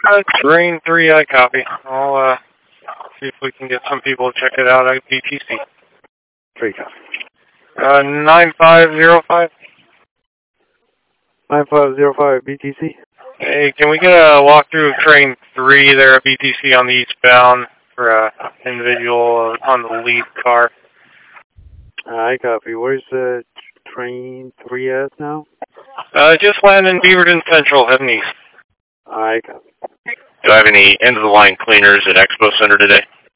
Train 3, I copy. I'll see if we can get some people to check it out at BTC. 3 copy. 9505. 9505 BTC. Hey, can we get a walkthrough of Train 3 there at BTC on the eastbound for an individual on the lead car? I copy. Where's train 3 at now? Just landed in Beaverton Central, heading east. I copy. Do I have any end-of-the-line cleaners at Expo Center today?